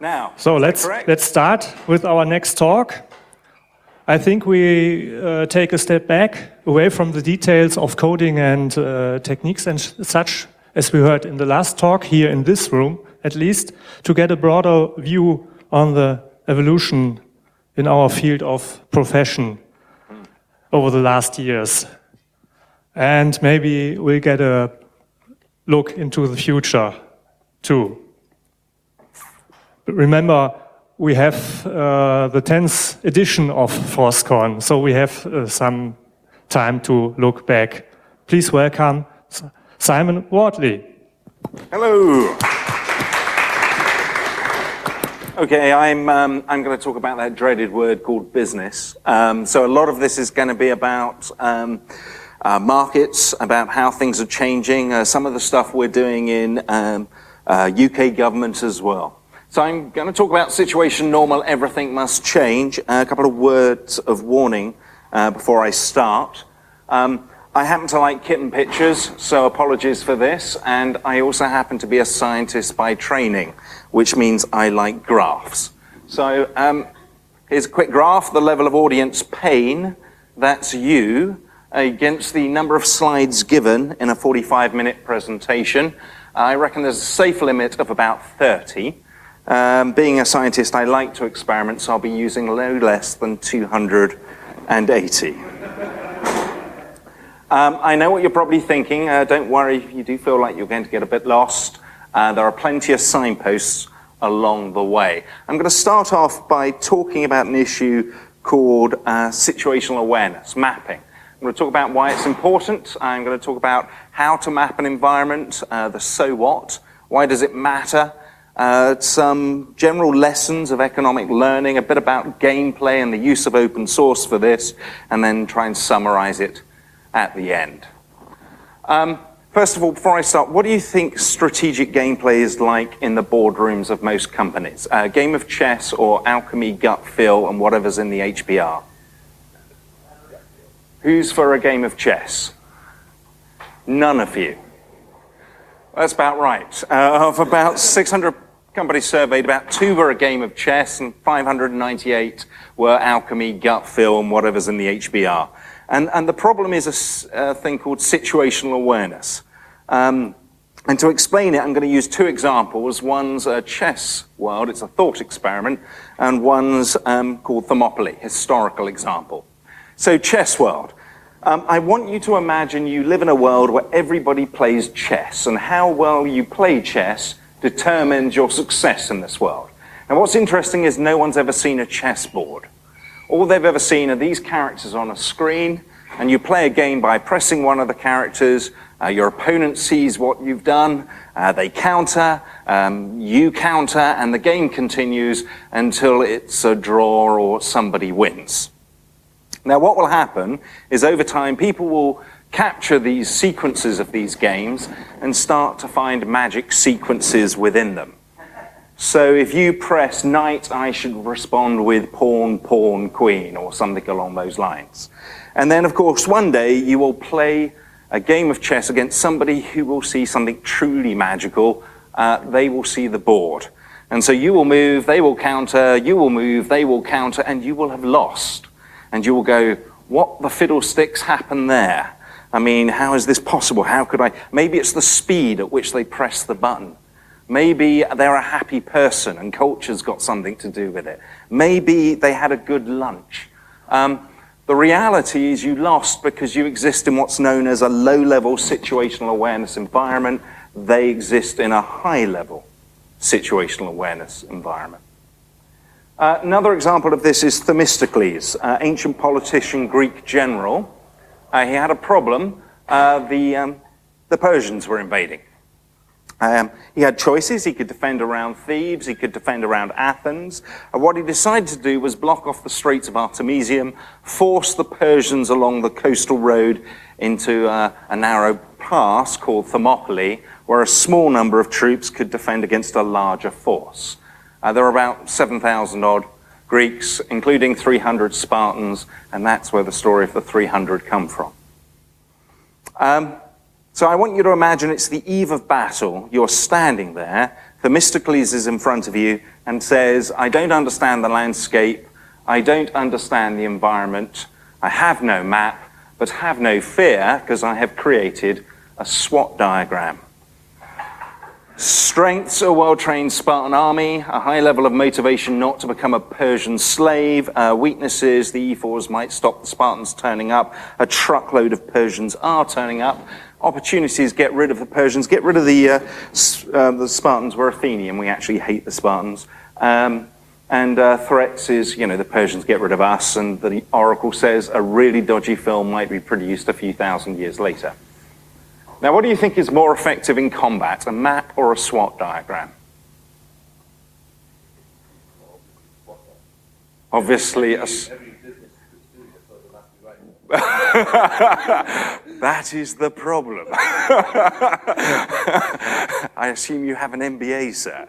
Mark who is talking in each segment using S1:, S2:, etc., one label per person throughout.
S1: Now,
S2: so let's start with our next talk. I think we take a step back away from the details of coding and techniques and such, as we heard in the last talk here in this room, at least, to get a broader view on the evolution in our field of profession over the last years. And maybe we'll get a look into the future too. Remember, we have the 10th edition of ForceCon, so we have some time to look back. Please welcome Simon Wardley.
S1: Hello. Okay, I'm going to talk about that dreaded word called business. So a lot of this is going to be about markets, about how things are changing, some of the stuff we're doing in UK government as well. So I'm going to talk about situation normal, everything must change. A couple of words of warning before I start. I happen to like kitten pictures, so apologies for this. And I also happen to be a scientist by training, which means I like graphs. So here's a quick graph, the level of audience pain, that's you, against the number of slides given in a 45-minute presentation. I reckon there's a safe limit of about 30. Being a scientist, I like to experiment, so I'll be using no less than 280. I know what you're probably thinking. Don't worry if you do feel like you're going to get a bit lost. There are plenty of signposts along the way. I'm going to start off by talking about an issue called situational awareness, mapping. I'm going to talk about why it's important. I'm going to talk about how to map an environment, the so what, why does it matter, some general lessons of economic learning, a bit about gameplay and the use of open source for this, and then try and summarize it at the end. First of all, before I start, what do you think strategic gameplay is like in the boardrooms of most companies? A game of chess or alchemy, gut feel, and whatever's in the HBR? Who's for a game of chess? None of you. That's about right. Of about 600 companies surveyed, about 2 were a game of chess and 598 were alchemy, gut feel, and whatever's in the HBR. And the problem is a thing called situational awareness. And to explain it, I'm going to use 2 examples. One's a chess world, it's a thought experiment, and one's called Thermopylae, historical example. So chess world. I want you to imagine you live in a world where everybody plays chess, and how well you play chess determines your success in this world. And what's interesting is no one's ever seen a chessboard. All they've ever seen are these characters on a screen, and you play a game by pressing one of the characters, your opponent sees what you've done, they counter, you counter, and the game continues until it's a draw or somebody wins. Now what will happen is over time people will capture these sequences of these games and start to find magic sequences within them. So if you press knight, I should respond with pawn, pawn, queen, or something along those lines. And then, of course, one day you will play a game of chess against somebody who will see something truly magical. They will see the board. And so you will move, they will counter, you will move, they will counter, and you will have lost. And you will go, what the fiddlesticks happened there? I mean, how is this possible? How could I? Maybe it's the speed at which they press the button. Maybe they're a happy person and culture's got something to do with it. Maybe they had a good lunch. The reality is you lost because you exist in what's known as a low-level situational awareness environment. They exist in a high-level situational awareness environment. Another example of this is Themistocles, ancient politician, Greek general. He had a problem. The Persians were invading. He had choices. He could defend around Thebes. He could defend around Athens. What he decided to do was block off the Straits of Artemisium, force the Persians along the coastal road into a narrow pass called Thermopylae, where a small number of troops could defend against a larger force. There were about 7,000 odd Greeks, including 300 Spartans, and that's where the story of the 300 come from. So I want you to imagine it's the eve of battle. You're standing there Themistocles is in front of you and says, I don't understand the landscape, I don't understand the environment, I have no map, but have no fear, because I have created a SWOT diagram. Strengths: a well-trained Spartan army, a high level of motivation not to become a Persian slave. Weaknesses: the E4s might stop the Spartans turning up. A truckload of Persians are turning up. Opportunities: get rid of the Persians, get rid of the Spartans. We're Athenian, we actually hate the Spartans. Threats is, the Persians get rid of us, and the Oracle says a really dodgy film might be produced a few thousand years later. Now, what do you think is more effective in combat, a map or a SWOT diagram? Obviously, that is the problem. I assume you have an MBA, sir.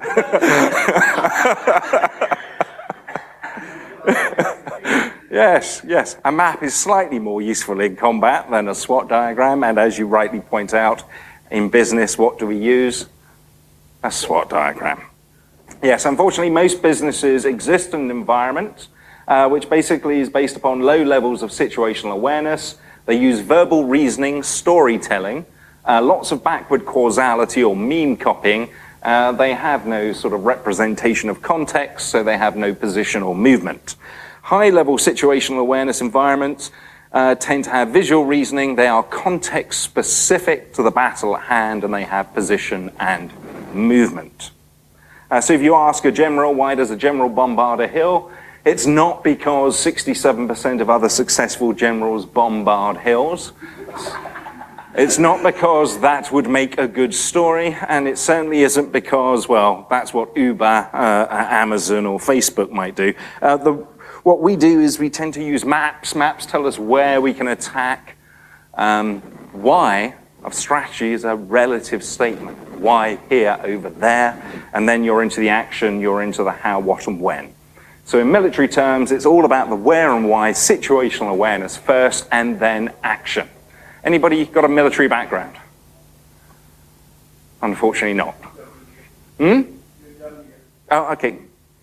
S1: Yes. A map is slightly more useful in combat than a SWOT diagram, and as you rightly point out, in business, what do we use? A SWOT diagram. Yes, unfortunately, most businesses exist in an environment which basically is based upon low levels of situational awareness. They use verbal reasoning, storytelling, lots of backward causality or meme copying. They have no sort of representation of context, so they have no position or movement. High-level situational awareness environments tend to have visual reasoning. They are context-specific to the battle at hand, and they have position and movement. So if you ask a general, why does a general bombard a hill? It's not because 67% of other successful generals bombard hills. It's not because that would make a good story, and it certainly isn't because, well, that's what Uber, Amazon, or Facebook might do. What we do is we tend to use maps. Maps tell us where we can attack. Why of strategy is a relative statement. Why here, over there, and then you're into the action, you're into the how, what, and when. So in military terms, it's all about the where and why, situational awareness first, and then action. Anybody got a military background? Unfortunately not. Oh, okay.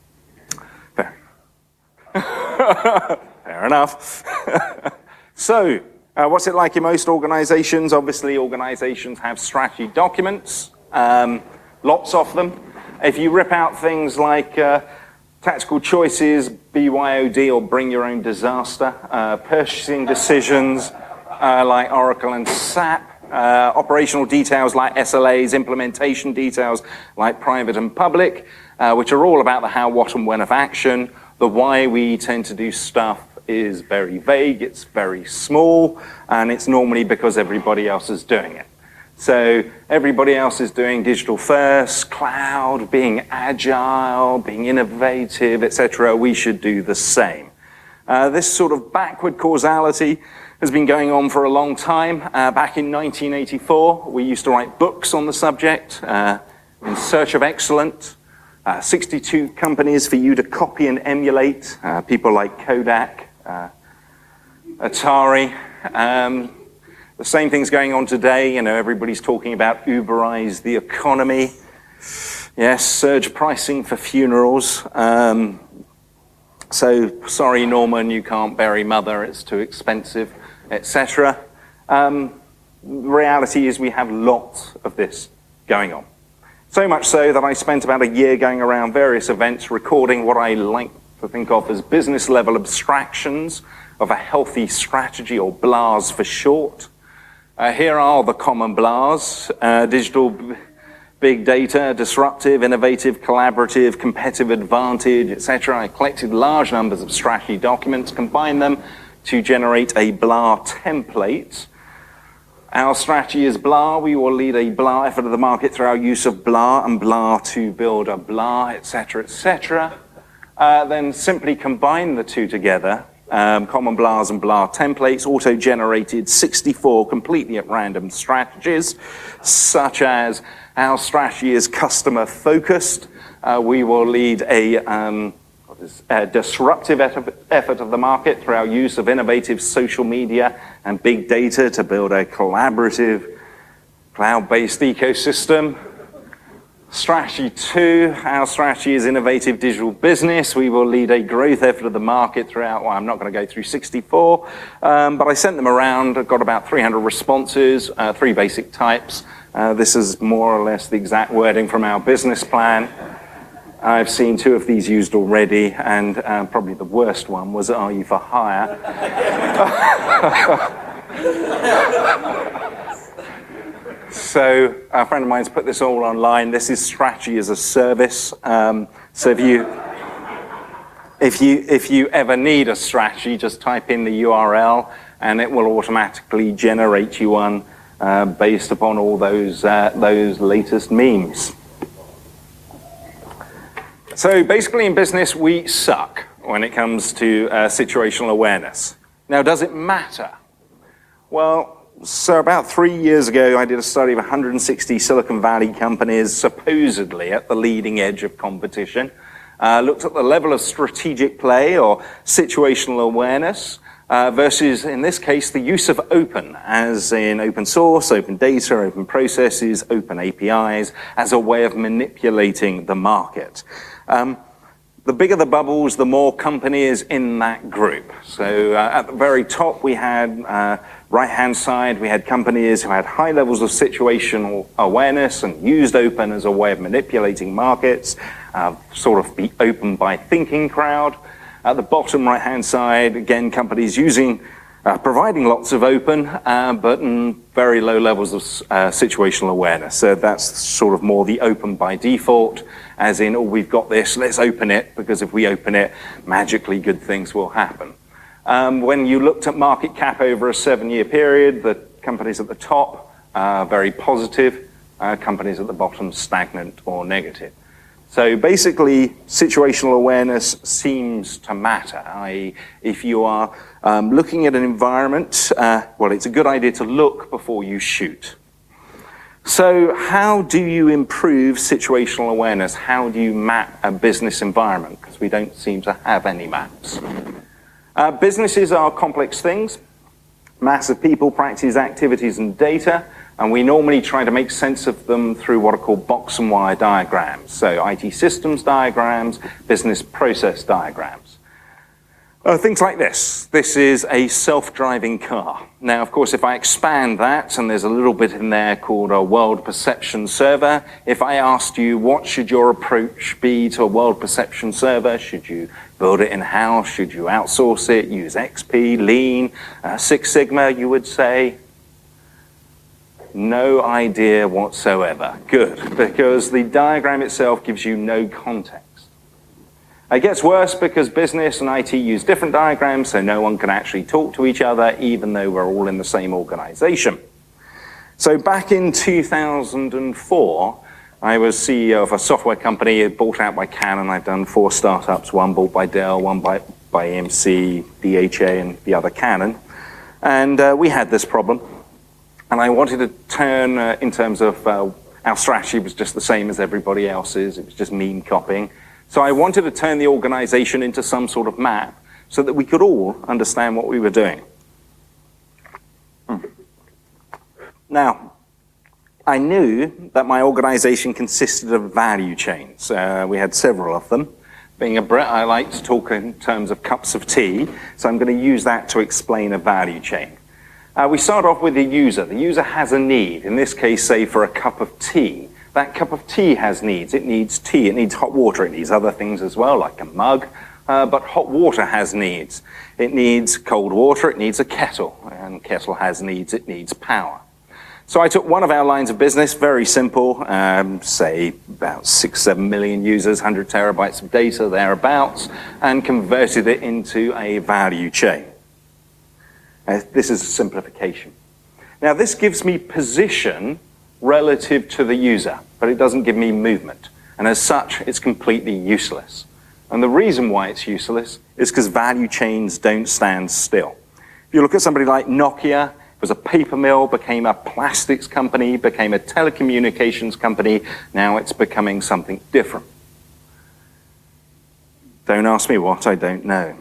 S1: Fair enough. So, what's it like in most organizations? Obviously, organizations have strategy documents, lots of them. If you rip out things like tactical choices, BYOD, or bring your own disaster, purchasing decisions like Oracle and SAP, operational details like SLAs, implementation details like private and public, which are all about the how, what, and when of action. The why we tend to do stuff is very vague, it's very small, and it's normally because everybody else is doing it. So everybody else is doing digital first, cloud, being agile, being innovative, etc. We should do the same. This sort of backward causality has been going on for a long time. Back in 1984, we used to write books on the subject, In Search of Excellence. 62 companies for you to copy and emulate, people like Kodak, Atari. The same thing's going on today. Everybody's talking about Uberize the economy. Yes, surge pricing for funerals. So, sorry, Norman, you can't bury mother, it's too expensive, etc. The reality is we have lots of this going on. So much so that I spent about a year going around various events recording what I like to think of as business level abstractions of a healthy strategy, or BLAS for short. Here are the common BLAS: digital, big data, disruptive, innovative, collaborative, competitive advantage, etc. I collected large numbers of strategy documents, combined them to generate a BLA template. Our strategy is BLA. We will lead a BLA effort of the market through our use of BLA and BLA to build a BLA, etc., etc. Then simply combine the two together. Common BLAs and BLA templates auto-generated 64 completely at random strategies, such as our strategy is customer-focused. We will lead a disruptive effort of the market through our use of innovative social media and big data to build a collaborative, cloud-based ecosystem. Strategy 2, our strategy is innovative digital business. We will lead a growth effort of the market throughout, well, I'm not going to go through 64, but I sent them around. I got about 300 responses, 3 basic types. This is more or less the exact wording from our business plan. I've seen 2 of these used already, and probably the worst one was, are you for hire? So a friend of mine's put this all online. This is strategy as a service. So if you ever need a strategy, just type in the URL, and it will automatically generate you one based upon all those latest memes. So basically in business, we suck when it comes to situational awareness. Now, does it matter? Well, so about 3 years ago, I did a study of 160 Silicon Valley companies supposedly at the leading edge of competition. Looked at the level of strategic play or situational awareness versus, in this case, the use of open, as in open source, open data, open processes, open APIs, as a way of manipulating the market. The bigger the bubbles, the more companies in that group. So at the very top, we had right-hand side, we had companies who had high levels of situational awareness and used open as a way of manipulating markets, sort of the open by thinking crowd. At the bottom right-hand side, again, companies providing lots of open, but very low levels of situational awareness. So that's sort of more the open by default, as in, oh, we've got this, let's open it, because if we open it, magically good things will happen. When you looked at market cap over a 7-year period, the companies at the top are very positive, companies at the bottom stagnant or negative. So basically, situational awareness seems to matter. i.e., if you are looking at an environment, well, it's a good idea to look before you shoot. So how do you improve situational awareness? How do you map a business environment? Because we don't seem to have any maps. Businesses are complex things, mass of people, practices, activities, and data. And we normally try to make sense of them through what are called box and wire diagrams. So IT systems diagrams, business process diagrams. Things like this. This is a self-driving car. Now, of course, if I expand that, and there's a little bit in there called a world perception server, if I asked you what should your approach be to a world perception server, should you build it in-house, should you outsource it, use XP, Lean, Six Sigma, you would say, no idea whatsoever. Good, because the diagram itself gives you no context. It gets worse because business and IT use different diagrams, so no one can actually talk to each other, even though we're all in the same organization. So back in 2004, I was CEO of a software company bought out by Canon. I've done 4 startups, one bought by Dell, one by EMC, DHA, and the other Canon. And we had this problem. And I wanted to turn, in terms of our strategy was just the same as everybody else's. It was just meme copying. So I wanted to turn the organization into some sort of map so that we could all understand what we were doing. Now, I knew that my organization consisted of value chains. We had several of them. Being a Brit, I like to talk in terms of cups of tea, so I'm going to use that to explain a value chain. We start off with the user. The user has a need. In this case, say for a cup of tea. That cup of tea has needs. It needs tea, it needs hot water, it needs other things as well, like a mug, but hot water has needs. It needs cold water, it needs a kettle, and kettle has needs, it needs power. So I took one of our lines of business, very simple, say about 6-7 million users, 100 terabytes of data, thereabouts, and converted it into a value chain. This is a simplification. Now this gives me position relative to the user, but it doesn't give me movement. And as such, it's completely useless. And the reason why it's useless is because value chains don't stand still. If you look at somebody like Nokia, it was a paper mill, became a plastics company, became a telecommunications company, now it's becoming something different. Don't ask me what, I don't know.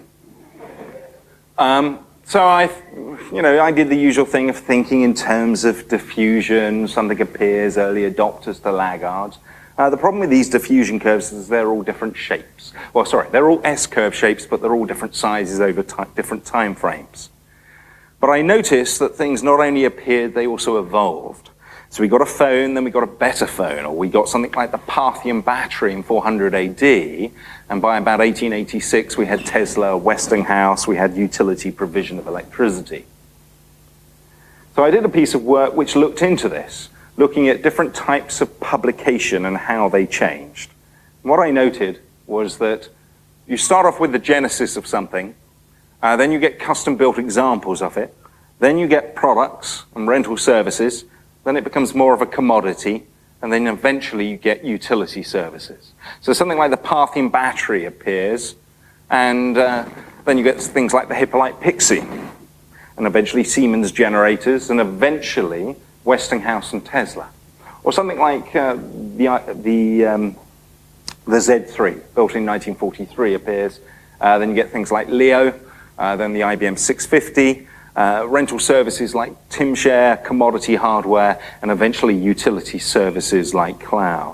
S1: So I did the usual thing of thinking in terms of diffusion, something appears, early adopters to laggards. The problem with these diffusion curves is they're all different shapes. Well, sorry, they're all S-curve shapes, but they're all different sizes over different time frames. But I noticed that things not only appeared, they also evolved. So we got a phone, then we got a better phone, or we got something like the Parthian battery in 400 AD, and by about 1886 we had Tesla, Westinghouse, we had utility provision of electricity. So I did a piece of work which looked into this, looking at different types of publication and how they changed. And what I noted was that you start off with the genesis of something, then you get custom-built examples of it, then you get products and rental services, then it becomes more of a commodity, and then eventually you get utility services. So something like the Parthian battery appears, and then you get things like the Hippolyte Pixie, and eventually Siemens generators, and eventually Westinghouse and Tesla. Or something like the Z3, built in 1943, appears. Then you get things like Leo, then the IBM 650, rental services like Timshare, commodity hardware, and eventually utility services like cloud.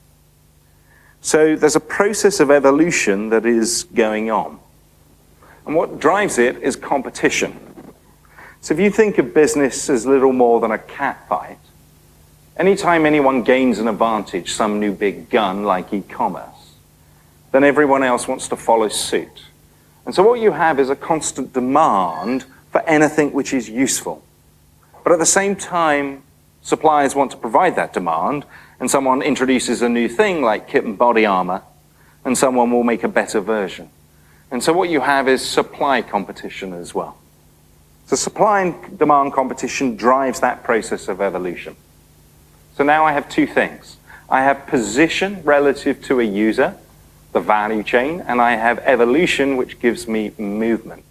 S1: So there's a process of evolution that is going on. And what drives it is competition. So if you think of business as little more than a cat fight, anytime anyone gains an advantage, some new big gun like e-commerce, then everyone else wants to follow suit. And so what you have is a constant demand for anything which is useful. But at the same time, suppliers want to provide that demand, and someone introduces a new thing like kit and body armor, and someone will make a better version. And so what you have is supply competition as well. So supply and demand competition drives that process of evolution. So now I have two things. I have position relative to a user, the value chain, and I have evolution, which gives me movement.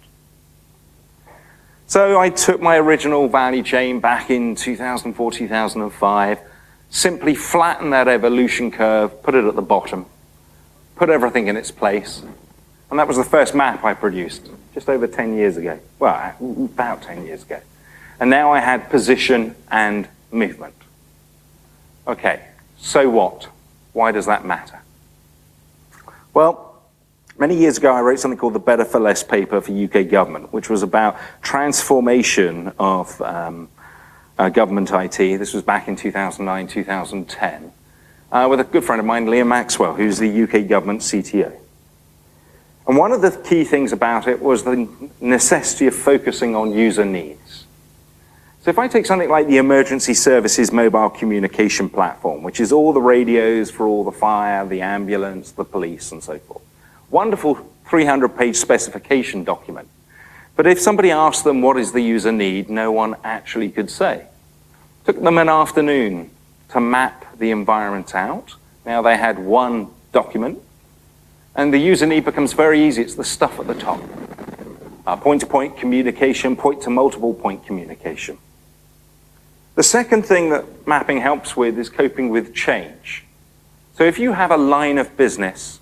S1: So I took my original value chain back in 2004, 2005, simply flattened that evolution curve, put it at the bottom, put everything in its place, and that was the first map I produced just over 10 years ago. Well, about 10 years ago. And now I had position and movement. Okay, so what? Why does that matter? Well, many years ago I wrote something called the Better for Less paper for UK government, which was about transformation of government IT. This was back in 2009, 2010, with a good friend of mine, Liam Maxwell, who's the UK government CTO. And one of the key things about it was the necessity of focusing on user needs. So if I take something like the Emergency Services Mobile Communication Platform, which is all the radios for all the fire, the ambulance, the police, and so forth. Wonderful 300-page specification document. But if somebody asked them what is the user need, no one actually could say. Took them an afternoon to map the environment out. Now they had one document. And the user need becomes very easy. It's the stuff at the top. Point-to-point communication, point-to-multiple-point communication. The second thing that mapping helps with is coping with change. So if you have a line of business,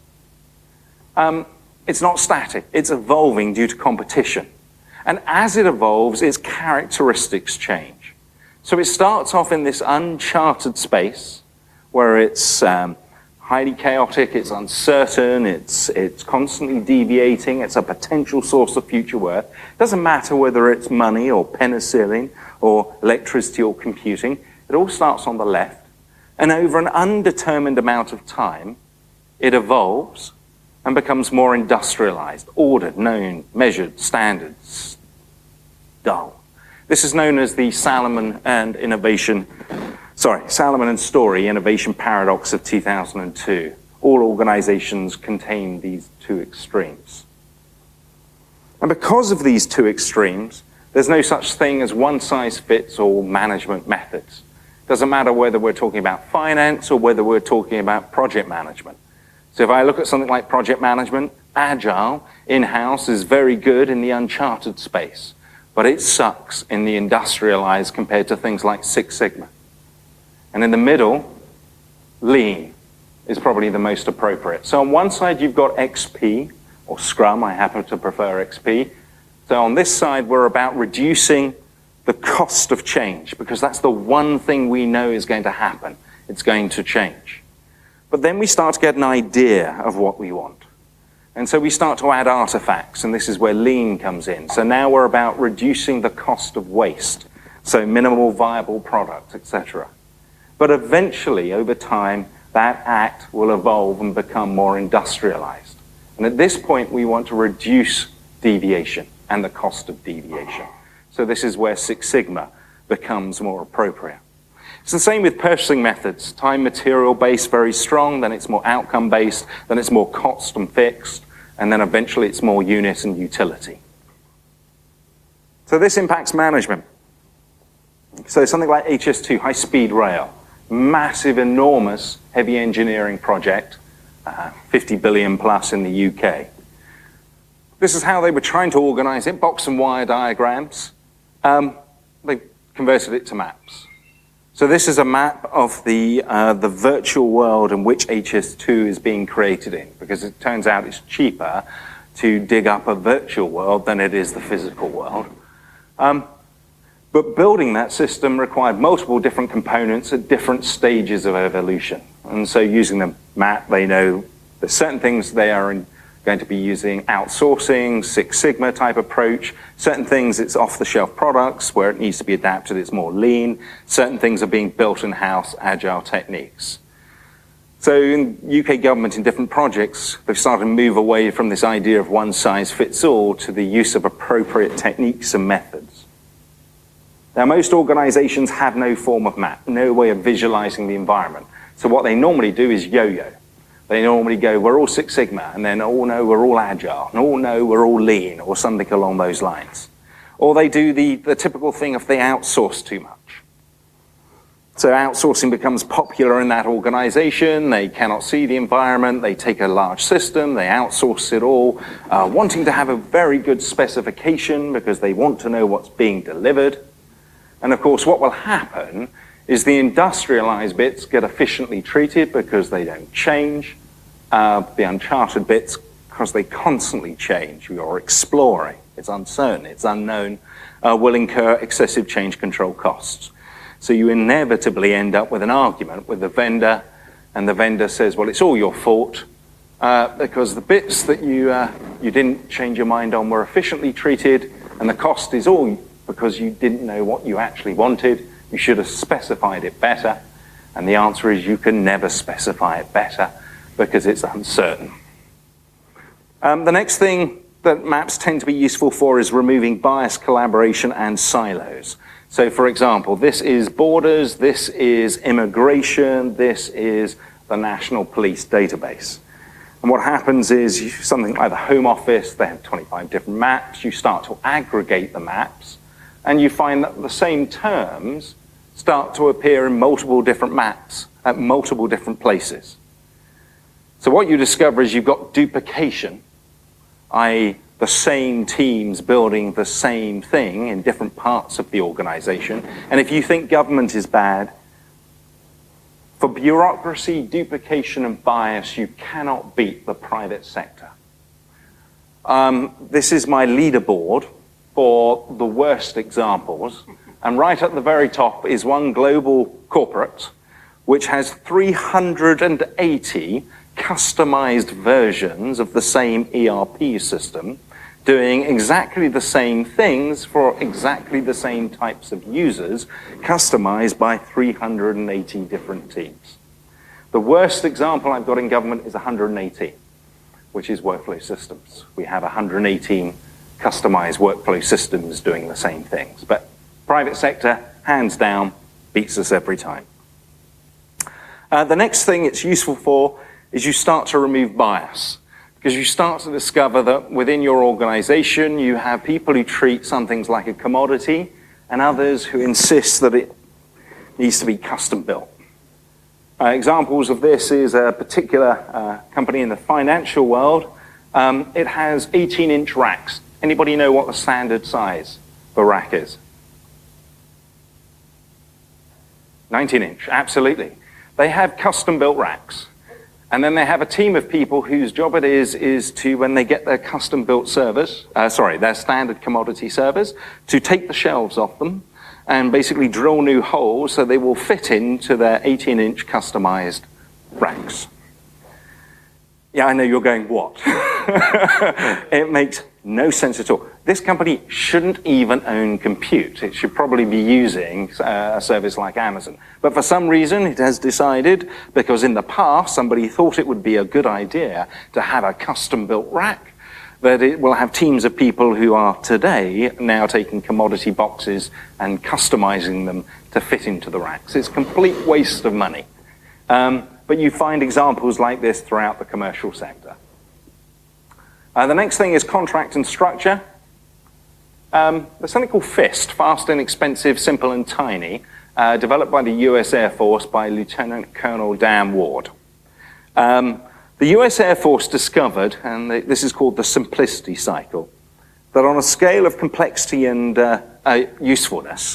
S1: it's not static, it's evolving due to competition. And as it evolves, its characteristics change. So it starts off in this uncharted space where it's highly chaotic, it's uncertain, it's constantly deviating, it's a potential source of future work. It doesn't matter whether it's money or penicillin or electricity or computing, it all starts on the left. And over an undetermined amount of time, it evolves and becomes more industrialized, ordered, known, measured, standards, dull. This is known as the Salomon and Story innovation paradox of 2002. All organizations contain these two extremes. And because of these two extremes, there's no such thing as one-size-fits-all management methods. Doesn't matter whether we're talking about finance or whether we're talking about project management. So if I look at something like project management, Agile in-house is very good in the uncharted space, but it sucks in the industrialized compared to things like Six Sigma. And in the middle, Lean is probably the most appropriate. So on one side, you've got XP, or Scrum, I happen to prefer XP. So on this side, we're about reducing the cost of change, because that's the one thing we know is going to happen. It's going to change. But then we start to get an idea of what we want. And so we start to add artifacts, and this is where lean comes in. So now we're about reducing the cost of waste, so minimal viable product, etc. But eventually, over time, that act will evolve and become more industrialized. And at this point, we want to reduce deviation and the cost of deviation. So this is where Six Sigma becomes more appropriate. It's the same with purchasing methods. Time material based, very strong, then it's more outcome based, then it's more cost and fixed, and then eventually it's more unit and utility. So this impacts management. So something like HS2, high speed rail, massive, enormous, heavy engineering project, 50 billion plus in the UK. This is how they were trying to organize it, box and wire diagrams. They converted it to maps. So this is a map of the virtual world in which HS2 is being created in, because it turns out it's cheaper to dig up a virtual world than it is the physical world. But building that system required multiple different components at different stages of evolution. And so using the map, they know there's certain things they are going to be using outsourcing, Six Sigma type approach. Certain things it's off-the-shelf products where it needs to be adapted, it's more lean. Certain things are being built in-house, agile techniques. So in UK government in different projects, they've started to move away from this idea of one size fits all to the use of appropriate techniques and methods. Now most organizations have no form of map, no way of visualizing the environment. So what they normally do is yo-yo. They normally go, we're all Six Sigma, and then, oh no, we're all agile, and oh no, we're all lean, or something along those lines. Or they do the typical thing if they outsource too much. So outsourcing becomes popular in that organization, they cannot see the environment, they take a large system, they outsource it all, wanting to have a very good specification because they want to know what's being delivered. And of course, what will happen is the industrialized bits get efficiently treated because they don't change. The uncharted bits, because they constantly change, you're exploring, it's uncertain, it's unknown, will incur excessive change control costs. So you inevitably end up with an argument with the vendor, and the vendor says, well, it's all your fault, because the bits that you didn't change your mind on were efficiently treated, and the cost is all because you didn't know what you actually wanted. You should have specified it better. And the answer is you can never specify it better because it's uncertain. The next thing that maps tend to be useful for is removing bias, collaboration, and silos. So for example, this is borders, this is immigration, this is the National Police Database. And what happens is something like the Home Office, they have 25 different maps, you start to aggregate the maps, and you find that the same terms start to appear in multiple different maps at multiple different places. So what you discover is you've got duplication, i.e. the same teams building the same thing in different parts of the organization. And if you think government is bad, for bureaucracy, duplication, and bias, you cannot beat the private sector. This is my leaderboard for the worst examples. And right at the very top is one global corporate which has 380 customized versions of the same ERP system doing exactly the same things for exactly the same types of users, customized by 380 different teams. The worst example I've got in government is 118, which is workflow systems. We have 118 customized workflow systems doing the same things. But private sector, hands down, beats us every time. The next thing it's useful for is you start to remove bias, because you start to discover that within your organization you have people who treat some things like a commodity and others who insist that it needs to be custom built. Examples of this is a particular company in the financial world. It has 18-inch racks. Anybody know what the standard size for rack is? 19-inch, absolutely. They have custom-built racks. And then they have a team of people whose job it is to, when they get their custom-built servers, their standard commodity servers, to take the shelves off them and basically drill new holes so they will fit into their 18-inch customized racks. Yeah, I know you're going, what? It makes no sense at all. This company shouldn't even own compute. It should probably be using a service like Amazon. But for some reason, it has decided, because in the past, somebody thought it would be a good idea to have a custom-built rack, that it will have teams of people who are today now taking commodity boxes and customizing them to fit into the racks. It's a complete waste of money. But you find examples like this throughout the commercial sector. The next thing is contract and structure. There's something called FIST, Fast, Inexpensive, Simple and Tiny, developed by the US Air Force by Lieutenant Colonel Dan Ward. The US Air Force discovered, and this is called the simplicity cycle, that on a scale of complexity and usefulness,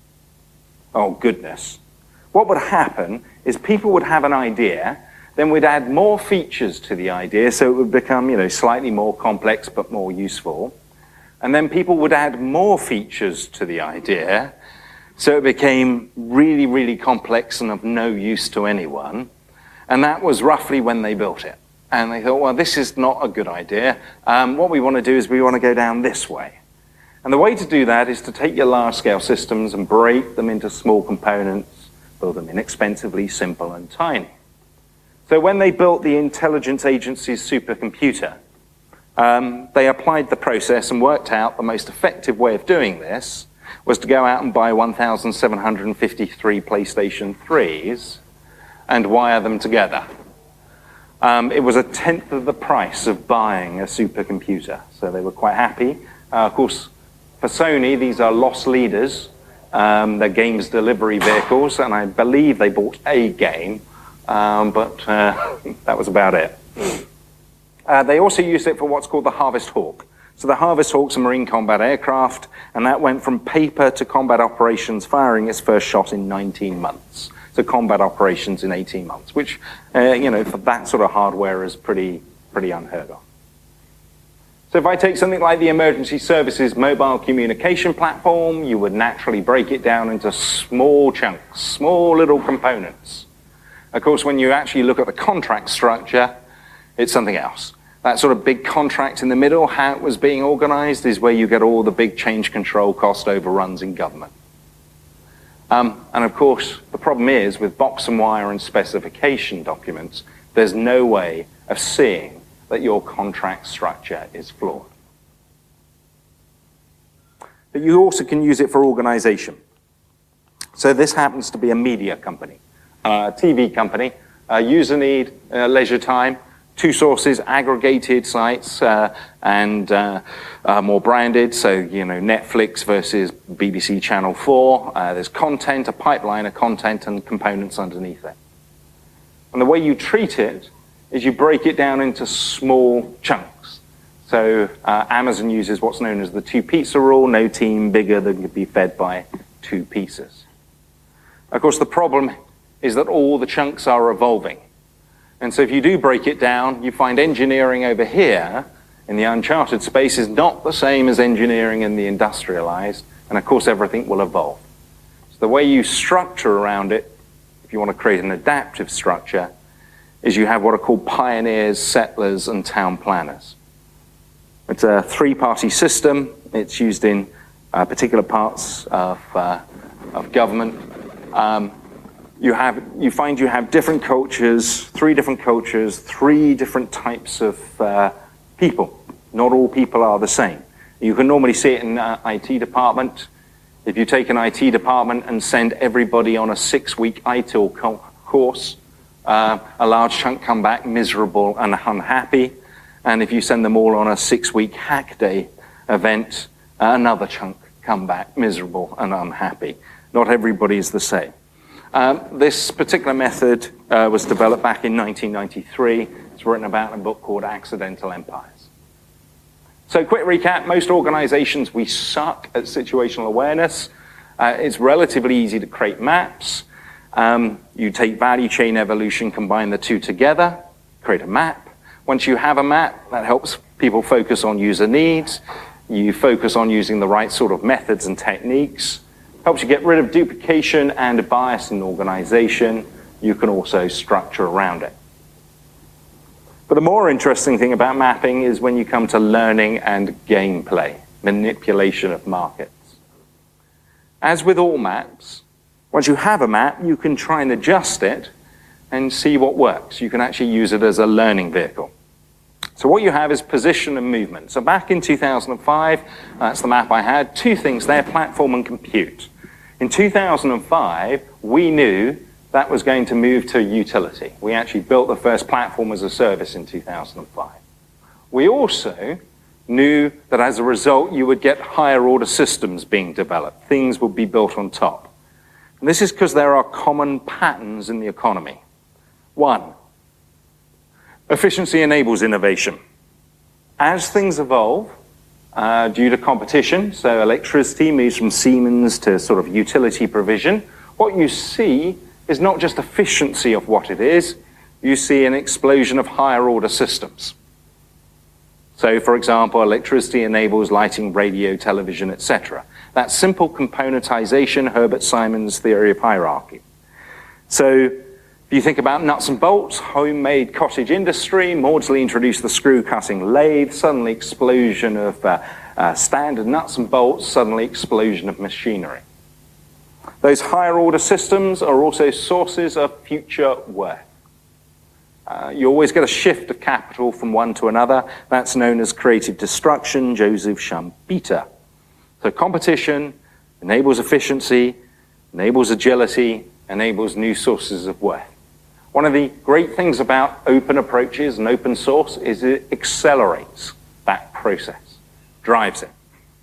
S1: oh goodness, what would happen is people would have an idea, then we'd add more features to the idea, so it would become, slightly more complex but more useful. And then people would add more features to the idea, so it became really, really complex and of no use to anyone. And that was roughly when they built it. And they thought, well, this is not a good idea. What we want to do is we want to go down this way. And the way to do that is to take your large-scale systems and break them into small components, build them inexpensively, simple, and tiny. So when they built the intelligence agency's supercomputer, they applied the process and worked out the most effective way of doing this was to go out and buy 1,753 PlayStation 3s and wire them together. It was 1/10 of the price of buying a supercomputer, so they were quite happy. Of course, for Sony, these are loss leaders. They're games delivery vehicles, and I believe they bought a game, but that was about it. They also used it for what's called the Harvest Hawk. So the Harvest Hawk's a Marine combat aircraft, and that went from paper to combat operations, firing its first shot in 19 months. So combat operations in 18 months, which, for that sort of hardware is pretty unheard of. So if I take something like the Emergency Services Mobile Communication Platform, you would naturally break it down into small chunks, small little components. Of course, when you actually look at the contract structure, it's something else. That sort of big contract in the middle, how it was being organized, is where you get all the big change control cost overruns in government. And of course, the problem is with box and wire and specification documents, there's no way of seeing that your contract structure is flawed. But you also can use it for organization. So this happens to be a media company, a TV company, user need, leisure time, two sources, aggregated sites, and more branded. So, Netflix versus BBC Channel 4. There's content, a pipeline of content and components underneath it. And the way you treat it is you break it down into small chunks. So Amazon uses what's known as the 2-pizza rule, no team bigger than could be fed by 2 pizzas. Of course, the problem is that all the chunks are evolving. And so if you do break it down, you find engineering over here in the uncharted space is not the same as engineering in the industrialized, and of course everything will evolve. So the way you structure around it, if you want to create an adaptive structure, is you have what are called pioneers, settlers, and town planners. It's a 3-party system. It's used in particular parts of government. You find you have different cultures, 3 different cultures, 3 different types of people. Not all people are the same. You can normally see it in an IT department. If you take an IT department and send everybody on a 6-week ITIL course, a large chunk come back miserable and unhappy. And if you send them all on a 6-week hack day event, another chunk come back miserable and unhappy. Not everybody is the same. This particular method was developed back in 1993. It's written about in a book called Accidental Empires. So quick recap, most organizations, we suck at situational awareness. It's relatively easy to create maps. You take value chain evolution, combine the 2 together, create a map. Once you have a map, that helps people focus on user needs. You focus on using the right sort of methods and techniques. Helps you get rid of duplication and bias in organization. You can also structure around it. But the more interesting thing about mapping is when you come to learning and gameplay, manipulation of markets. As with all maps, once you have a map, you can try and adjust it and see what works. You can actually use it as a learning vehicle. So what you have is position and movement. So back in 2005, that's the map I had, two things there, platform and compute. In 2005, we knew that was going to move to utility. We actually built the first platform as a service in 2005. We also knew that as a result, you would get higher order systems being developed. Things would be built on top. And this is because there are common patterns in the economy. One, efficiency enables innovation. As things evolve, due to competition, so electricity moves from Siemens to sort of utility provision, what you see is not just efficiency of what it is, you see an explosion of higher order systems. So, for example, electricity enables lighting, radio, television, etc. That simple componentization, Herbert Simon's theory of hierarchy. So, if you think about nuts and bolts, homemade cottage industry, Maudsley introduced the screw-cutting lathe, suddenly explosion of standard nuts and bolts, suddenly explosion of machinery. Those higher order systems are also sources of future worth. You always get a shift of capital from one to another. That's known as creative destruction, Joseph Schumpeter. So competition enables efficiency, enables agility, enables new sources of worth. One of the great things about open approaches and open source is it accelerates that process, drives it.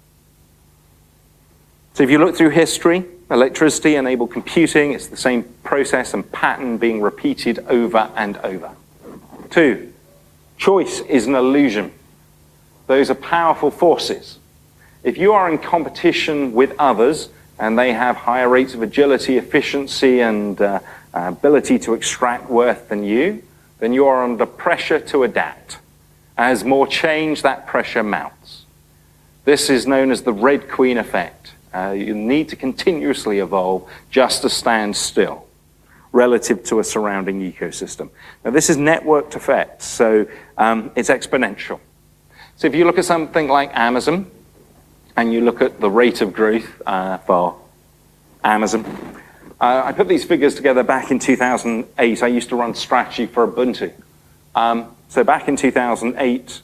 S1: So if you look through history, electricity enabled computing. It's the same process and pattern being repeated over and over. Two, choice is an illusion. Those are powerful forces. If you are in competition with others and they have higher rates of agility, efficiency, and ability to extract worth than you, then you are under pressure to adapt. As more change, that pressure mounts. This is known as the Red Queen effect. You need to continuously evolve just to stand still relative to a surrounding ecosystem. Now, this is networked effect, so it's exponential. So if you look at something like Amazon, and you look at the rate of growth for Amazon, I put these figures together back in 2008. I used to run strategy for Ubuntu. So back in 2008,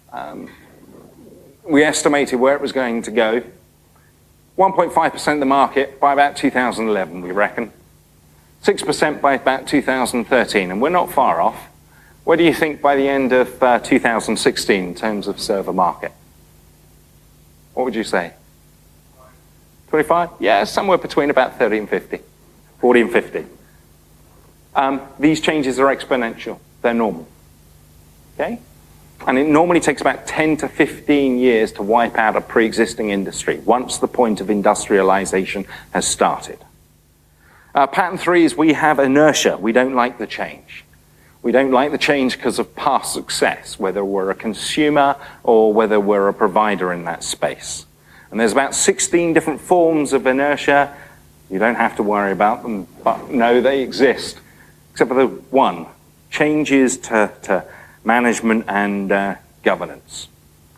S1: we estimated where it was going to go. 1.5% of the market by about 2011, we reckon. 6% by about 2013, and we're not far off. Where do you think by the end of 2016 in terms of server market? What would you say? 25? Yeah, somewhere between about 30 and 50. 40 and 50. These changes are exponential. They're normal. Okay? And it normally takes about 10 to 15 years to wipe out a pre-existing industry once the point of industrialization has started. Pattern 3 is we have inertia. We don't like the change. We don't like the change because of past success, whether we're a consumer or whether we're a provider in that space. And there's about 16 different forms of inertia. You don't have to worry about them, but no, they exist. Except for the one, changes to management and governance.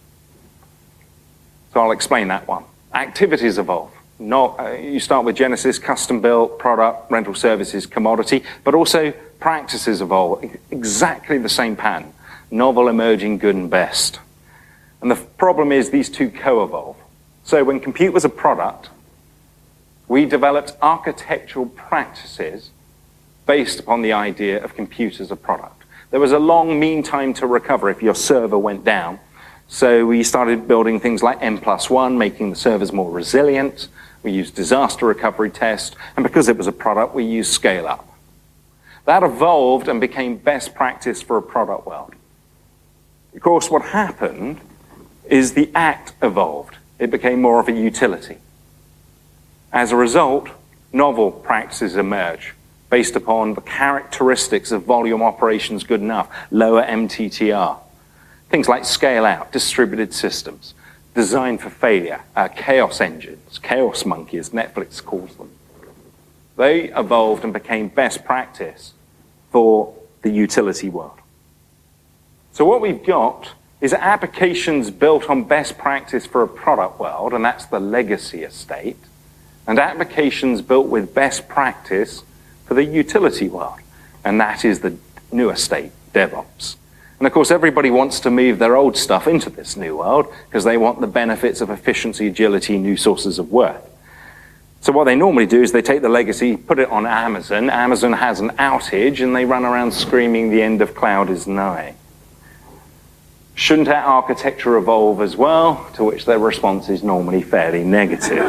S1: So I'll explain that one. Activities evolve. You start with Genesis, custom built, product, rental services, commodity, but also practices evolve. Exactly the same pattern. Novel, emerging, good, and best. And the problem is these two co-evolve. So when compute was a product, we developed architectural practices based upon the idea of compute as a product. There was a long mean time to recover if your server went down. So we started building things like N+1, making the servers more resilient. We used disaster recovery tests. And because it was a product, we used scale up. That evolved and became best practice for a product world. Of course, what happened is the act evolved. It became more of a utility. As a result, novel practices emerge based upon the characteristics of volume operations good enough, lower MTTR. Things like scale out, distributed systems, design for failure, chaos engines, chaos monkeys, Netflix calls them. They evolved and became best practice for the utility world. So what we've got is applications built on best practice for a product world, and that's the legacy estate, and applications built with best practice for the utility world, and that is the new estate, DevOps. And of course, everybody wants to move their old stuff into this new world because they want the benefits of efficiency, agility, new sources of worth. So what they normally do is they take the legacy, put it on Amazon. Amazon has an outage, and they run around screaming the end of cloud is nigh. Shouldn't our architecture evolve as well? To which their response is normally fairly negative.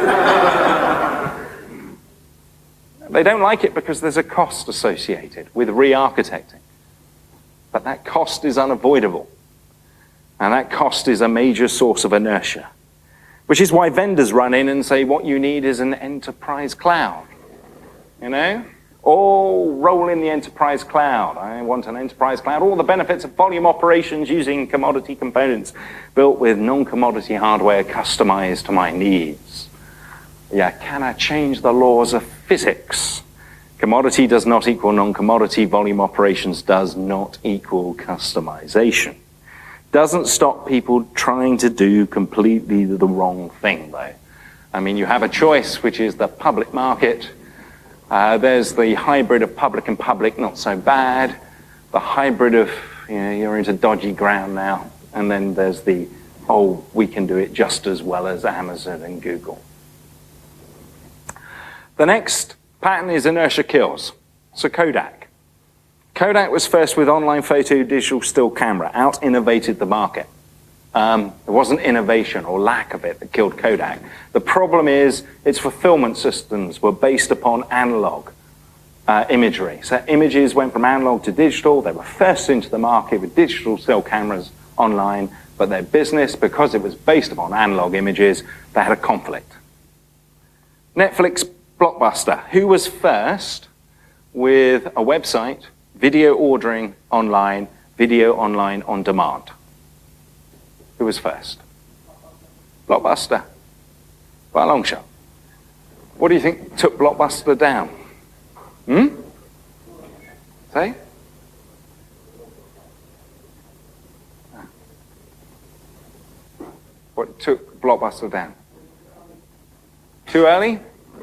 S1: They don't like it because there's a cost associated with re-architecting. But that cost is unavoidable. And that cost is a major source of inertia. Which is why vendors run in and say, what you need is an enterprise cloud. You know? All roll in the enterprise cloud. I want an enterprise cloud. All the benefits of volume operations using commodity components built with non-commodity hardware customized to my needs. Yeah, can I change the laws of physics? Commodity does not equal non-commodity. Volume operations does not equal customization. Doesn't stop people trying to do completely the wrong thing, though. I mean, you have a choice, which is the public market. There's the hybrid of public and public, not so bad. The hybrid of, you know, you're into dodgy ground now. And then there's the, oh, we can do it just as well as Amazon and Google. The next pattern is inertia kills. So Kodak. Kodak was first with online photo digital still camera, out-innovated the market. It wasn't innovation or lack of it that killed Kodak. The problem is its fulfillment systems were based upon analog imagery. So images went from analog to digital. They were first into the market with digital still cameras online, but their business, because it was based upon analog images, they had a conflict. Netflix, Blockbuster. Who was first with a website, video ordering online, video online on demand? Who was first? Blockbuster. By a long shot. What do you think took Blockbuster down? Say? What took Blockbuster down? Too early?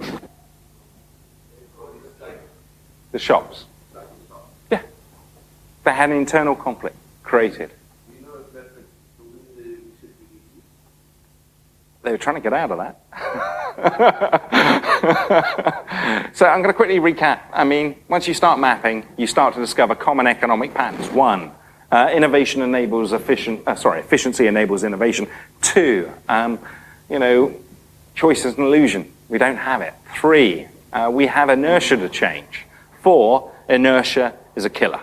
S1: The shops. Yeah. They had an internal conflict created. They were trying to get out of that. So I'm going to quickly recap. I mean, once you start mapping, you start to discover common economic patterns. One, innovation enables efficiency enables innovation. Two, choice is an illusion. We don't have it. Three, we have inertia to change. Four, inertia is a killer.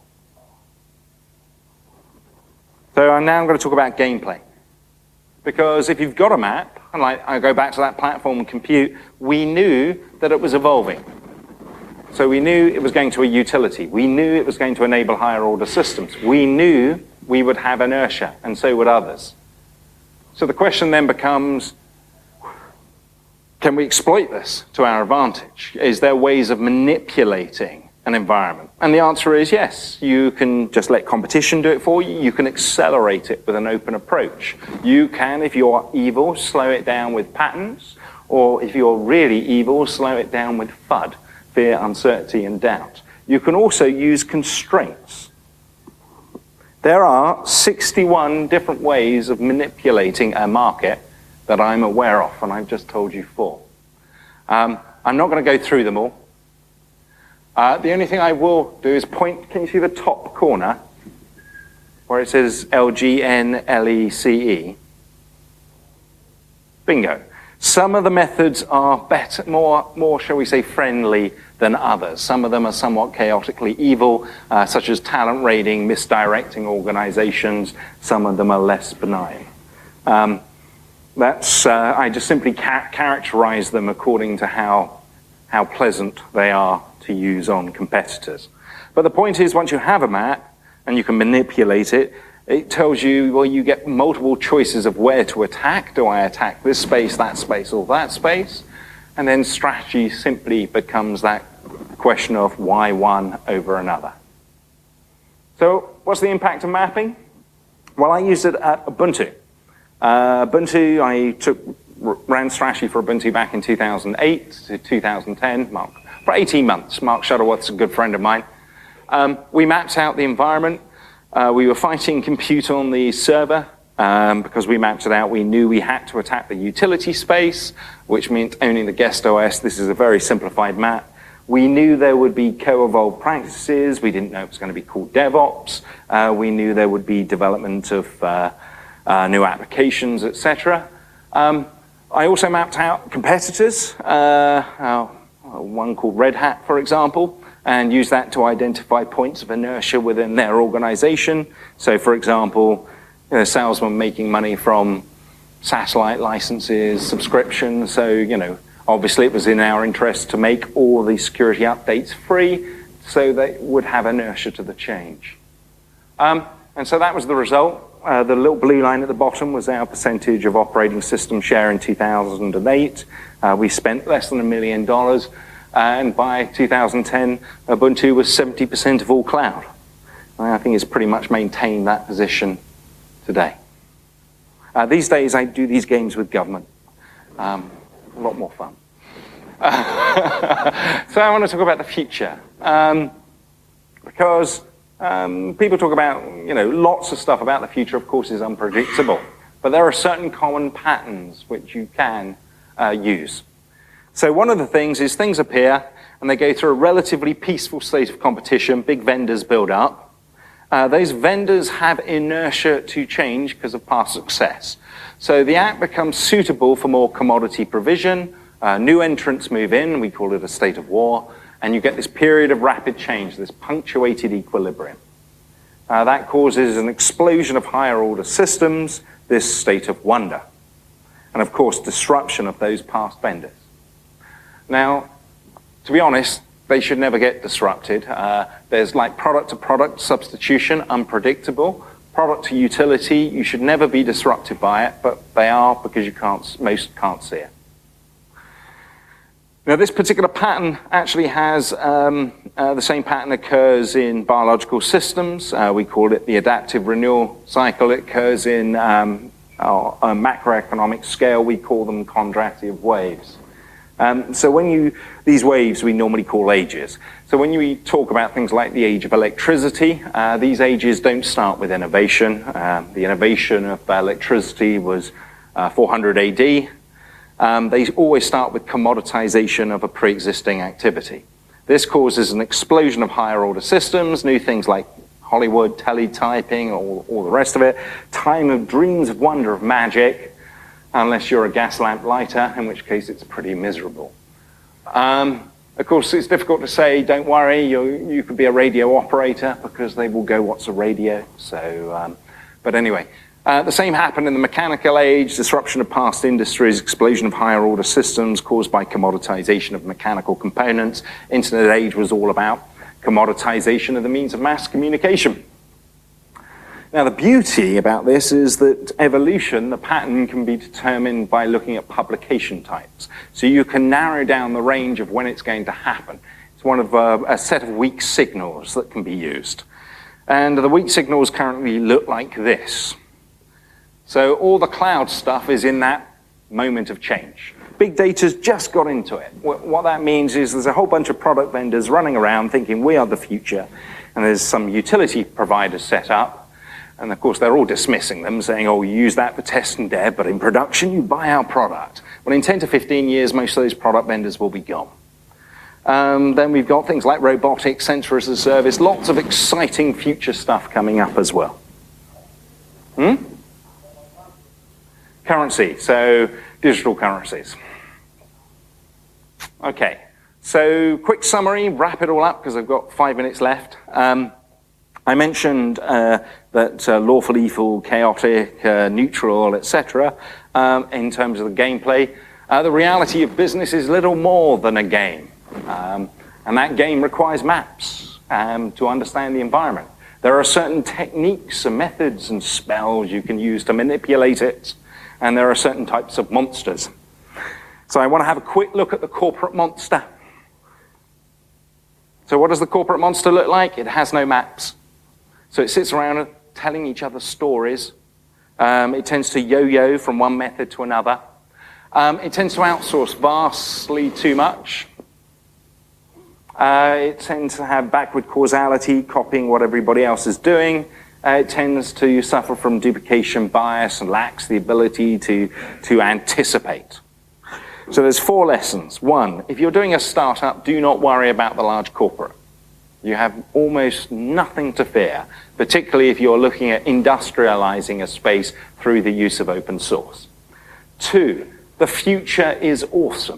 S1: So now I'm going to talk about gameplay. Because if you've got a map, and I go back to that platform and compute, we knew that it was evolving. So we knew it was going to a utility. We knew it was going to enable higher order systems. We knew we would have inertia, and so would others. So the question then becomes, can we exploit this to our advantage? Is there ways of manipulating an environment? And the answer is yes. You can just let competition do it for you. You can accelerate it with an open approach. You can, if you're evil, slow it down with patterns, or if you're really evil, slow it down with FUD, fear, uncertainty, and doubt. You can also use constraints. There are 61 different ways of manipulating a market that I'm aware of, and I've just told you 4. I'm not going to go through them all. The only thing I will do is point, can you see the top corner where it says LGNLECE? Bingo. Some of the methods are better, more, shall we say, friendly than others. Some of them are somewhat chaotically evil, such as talent raiding, misdirecting organizations. Some of them are less benign. I just simply characterize them according to how pleasant they are to use on competitors. But the point is, once you have a map and you can manipulate it, it tells you, well, you get multiple choices of where to attack. Do I attack this space, or that space? And then strategy simply becomes that question of why one over another. So what's the impact of mapping? Well, I used it at Ubuntu. Ubuntu, ran strategy for Ubuntu back in 2008 to 2010, for 18 months. Mark Shuttleworth's a good friend of mine. We mapped out the environment. We were fighting compute on the server because we mapped it out. We knew we had to attack the utility space, which meant owning the guest OS. This is a very simplified map. We knew there would be co-evolved practices. We didn't know it was going to be called DevOps. We knew there would be development of new applications, etc. I also mapped out competitors, one called Red Hat, for example, and used that to identify points of inertia within their organization. So, for example, salesmen making money from satellite licenses, subscriptions. So, obviously it was in our interest to make all the security updates free so they would have inertia to the change. And so that was the result. The little blue line at the bottom was our percentage of operating system share in 2008. We spent less than $1 million, and by 2010, Ubuntu was 70% of all cloud. And I think it's pretty much maintained that position today. These days, I do these games with government. A lot more fun. So I want to talk about the future, because people talk about, lots of stuff about the future, of course, is unpredictable. But there are certain common patterns which you can use. So one of the things is things appear, and they go through a relatively peaceful state of competition. Big vendors build up. Those vendors have inertia to change because of past success. So the app becomes suitable for more commodity provision. New entrants move in. We call it a state of war. And you get this period of rapid change, this punctuated equilibrium. That causes an explosion of higher order systems, this state of wonder. And of course, disruption of those past vendors. Now, to be honest, they should never get disrupted. There's like product to product substitution, unpredictable. Product to utility, you should never be disrupted by it, but they are because most can't see it. Now, this particular pattern actually has the same pattern occurs in biological systems. We call it the adaptive renewal cycle. It occurs in a macroeconomic scale. We call them Kondratiov waves. So these waves we normally call ages. So when we talk about things like the age of electricity, these ages don't start with innovation. The innovation of electricity was 400 AD. They always start with commoditization of a pre-existing activity. This causes an explosion of higher order systems, new things like Hollywood, teletyping, all the rest of it. Time of dreams of wonder, of magic, unless you're a gas lamp lighter, in which case it's pretty miserable. Of course, it's difficult to say, don't worry, you could be a radio operator, because they will go, what's a radio? So, but anyway. The same happened in the mechanical age, disruption of past industries, explosion of higher order systems caused by commoditization of mechanical components. Internet age was all about commoditization of the means of mass communication. Now, the beauty about this is that evolution, the pattern, can be determined by looking at publication types. So you can narrow down the range of when it's going to happen. It's one of a set of weak signals that can be used. And the weak signals currently look like this. So all the cloud stuff is in that moment of change. Big data's just got into it. What that means is there's a whole bunch of product vendors running around thinking we are the future, and there's some utility providers set up, and of course they're all dismissing them, saying, oh, you use that for test and dev, but in production you buy our product. Well, in 10 to 15 years, most of those product vendors will be gone. Then we've got things like robotics, sensor as a service, lots of exciting future stuff coming up as well. Currency, so digital currencies. Okay, so quick summary, wrap it all up because I've got 5 minutes left. I mentioned that lawful, evil, chaotic, neutral, etc. In terms of the gameplay. The reality of business is little more than a game. And that game requires maps to understand the environment. There are certain techniques and methods and spells you can use to manipulate it. And there are certain types of monsters. So I want to have a quick look at the corporate monster. So what does the corporate monster look like? It has no maps. So it sits around a telling each other stories. It tends to yo-yo from one method to another. It tends to outsource vastly too much. It tends to have backward causality, copying what everybody else is doing. It tends to suffer from duplication bias and lacks the ability to anticipate. So there's 4 lessons. 1, if you're doing a startup, do not worry about the large corporate. You have almost nothing to fear, particularly if you're looking at industrializing a space through the use of open source. 2, the future is awesome.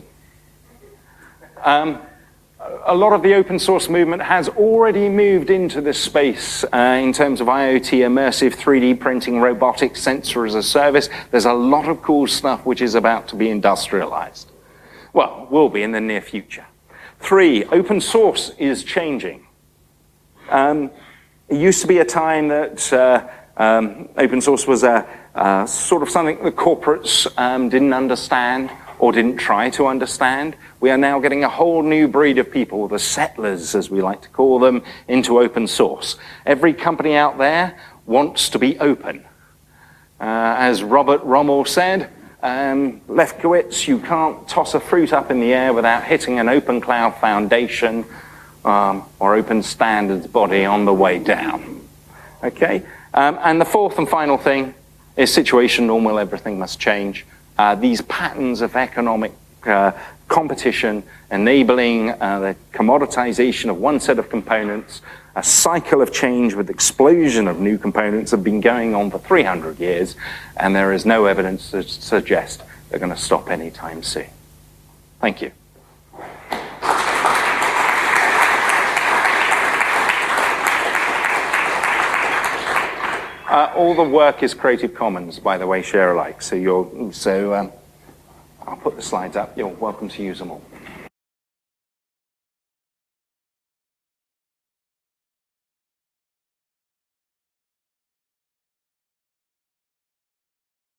S1: A lot of the open source movement has already moved into this space in terms of IoT, immersive 3D printing, robotics, sensor as a service. There's a lot of cool stuff which is about to be industrialized. Well, will be in the near future. 3, open source is changing. It used to be a time that open source was sort of something the corporates didn't understand or didn't try to understand. We are now getting a whole new breed of people, the settlers, as we like to call them, into open source. Every company out there wants to be open. As Robert Rommel said, Lefkowitz, you can't toss a fruit up in the air without hitting an open cloud foundation or open standards body on the way down. Okay? And the 4th and final thing is situation normal, everything must change. These patterns of economic competition enabling the commoditization of one set of components, a cycle of change with explosion of new components have been going on for 300 years, and there is no evidence to suggest they're going to stop anytime soon. Thank you. All the work is Creative Commons, by the way, share alike. So I'll put the slides up. You're welcome to use them all.